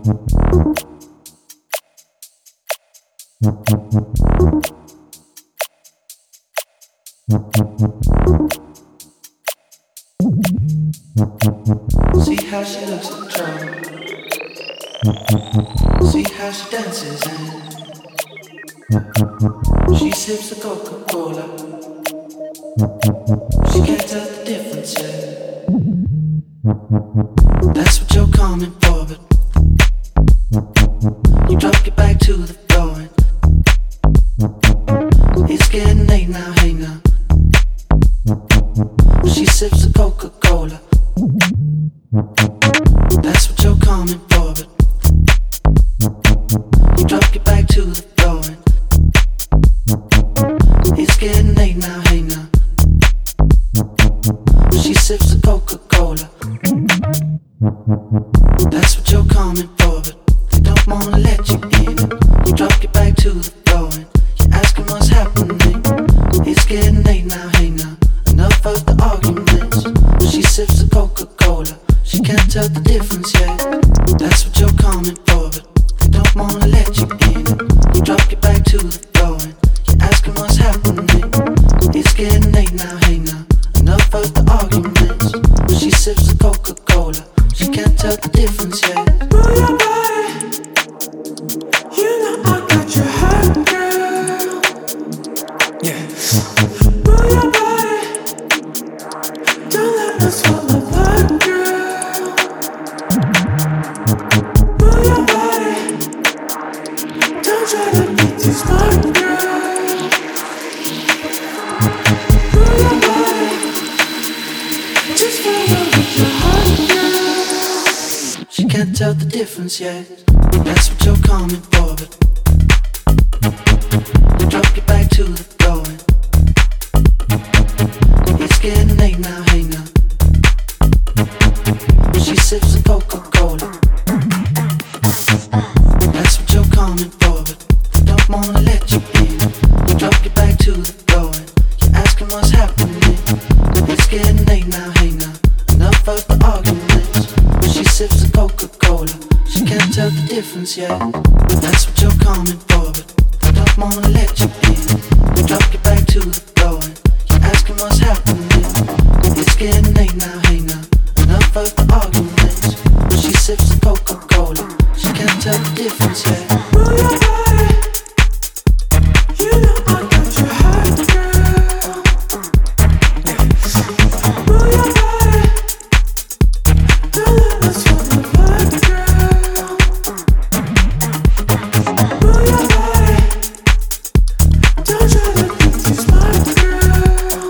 See how she looks in trouble. See how she dances and she sips a Coca-Cola. She can't tell the difference yet. That's what you're coming for, but you drop your back to the floor and it's getting late now, hey now. She sips a Coca-Cola. That's what you're coming for, but you drop your back to the floor and it's getting late now, hey now. She sips a Coca-Cola. That's what you're coming for, but they don't wanna let you in. You drop your back to the floor and you're asking what's happening. It's getting late now, hey now. Enough of the arguments. She sips a Coca-Cola. She can't tell the difference yet. That's what you're coming for, but they don't wanna let you in. You drop your back to the floor and you're asking what's happening. It's getting late now, hey now. Enough of the arguments. She sips a Coca-Cola. She can't tell the difference yet. Move your body. You know I got your heart, girl. Yeah. Move your body. Don't let us fall apart, girl. Move your body. Don't try to be too smart, girl. Move your body. Just follow with your heart, girl. She can't tell the difference yet. That's what you're coming for, but you drop your back to the floor and it's getting late now, hey now. She sips a Coca-Cola. That's what you're coming for, but they don't wanna let you in. You drop your back to the floor and you're asking what's happening. It's getting late now, hey now. Enough of the arguments. She sips a Coca-Cola. She can't tell the difference yet. That's what you're coming for, but they don't wanna let you in. You drop your back to the floor and you're asking what's happening. It's getting late now, hey now. Enough of the arguments. She sips a Coca-Cola. She can't tell the difference yet. Move your body. You know I got your heart, girl. Move your body. Don't let us fall apart, girl. Move your body. Don't try to be too smart, girl.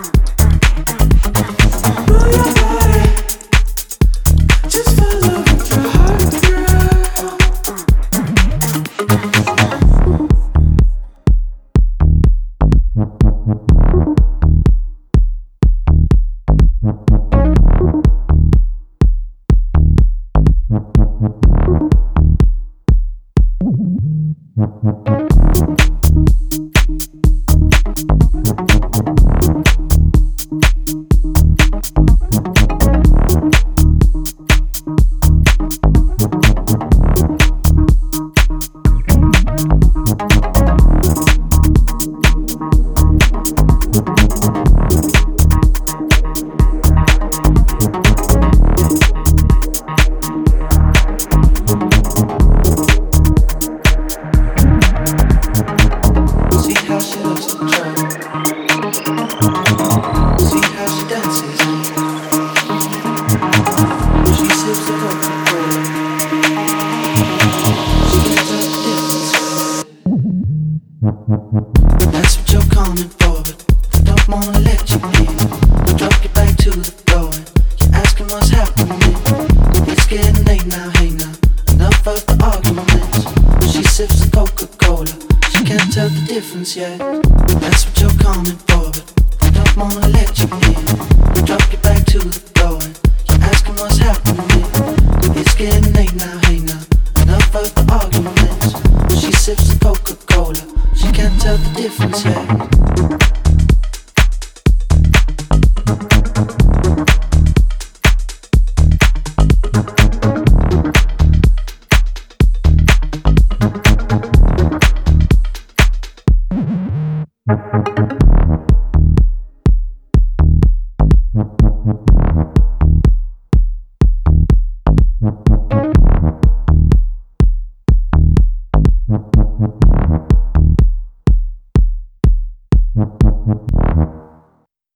Move your body. Just follow with your heart, girl. See how she looks in trouble. See how she dances. She sips a Coca-Cola. She can't tell the difference. That's what you're coming for, but they don't wanna let you in. You drop your back to the floor and you're asking what's happening. It's getting late now, hey now. Enough of the arguments. She sips a Coca-Cola. She can't tell the difference yet. That's what you're coming for, but they don't wanna let you in. You drop your back to the floor and you're asking what's happening. It's getting late now, hey now. Enough of the arguments. She sips a Coca-Cola. She can't tell the difference yet. Thank